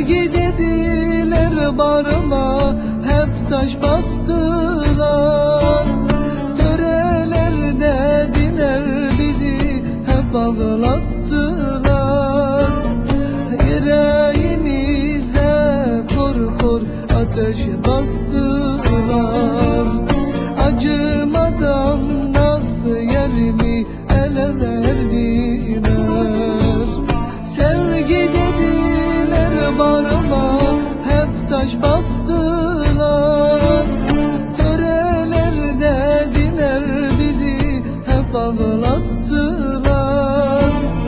Sevgi dediler bağrıma, hep taş bastılar. Töreler dediler bizi, hep ağlattılar. Yüreğimize kor kor ateş bastılar. Acımadan nazlı yerimi ele verdiler. Sevgi dediler bağrıma, hep taş bastılar. Töreler dediler bizi, hep ağlattılar.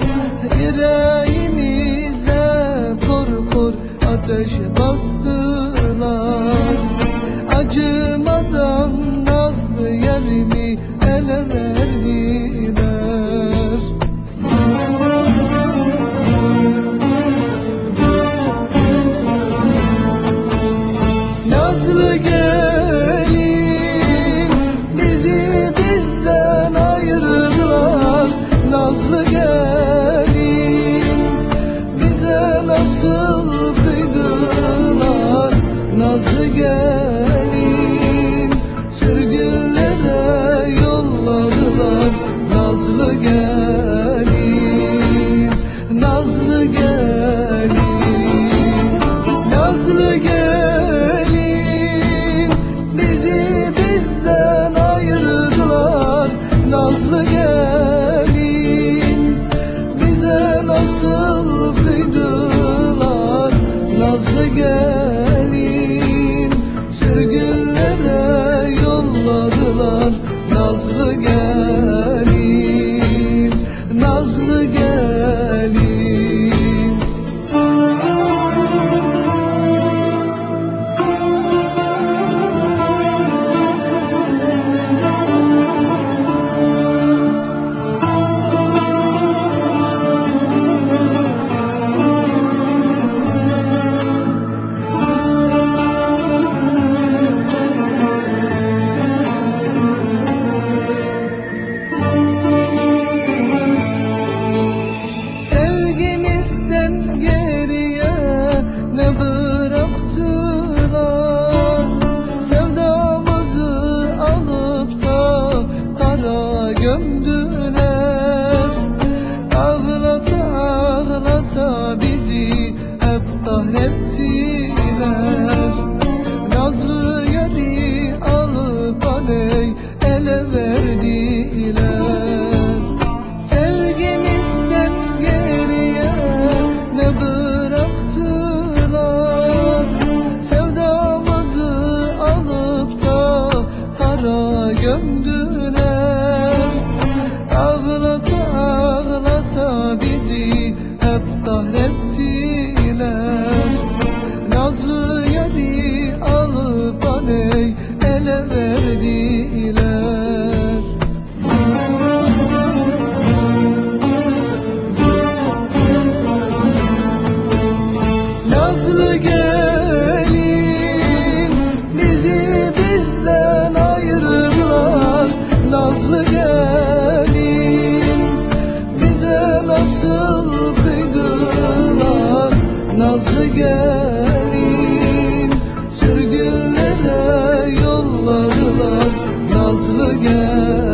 Yüreğimize kor kor ateş bastılar. Acımadan nazlı yerimi ele verdiler. Nazlı gelin bizi bizden ayırdılar. Nazlı gelin bize nasıl kıydılar. Nazlı gelin sürgünlere yolladılar. Nazlı gelin, nazlı gelin, nazlı gelin bizi bizden ayırdılar. Nazlı gelin bize nasıl kıydılar. Nazlı gelin sürgünlere yolladılar. Nazlı gelin, nazlı gelin. Sevgimizden geriye ne bıraktılar? Sevdamızı alıp da kara gömdüler. Ağlata ağlata bizi hep kahrettiler. Nazlı yari alıp aley ele verdiler. Sevgimizden geriye ne bıraktılar? Sevdamızı alıp da kara gömdüler. Ağlata ağlata bizi hep kahrettiler. Nazlı yari alıp aley ele verdiler. Nazlı gelin bizi bizden ayırdılar. Nazlı gelin bize nasıl kıydılar. Nazlı gelin sürgünlere yolladılar. Nazlı gelin.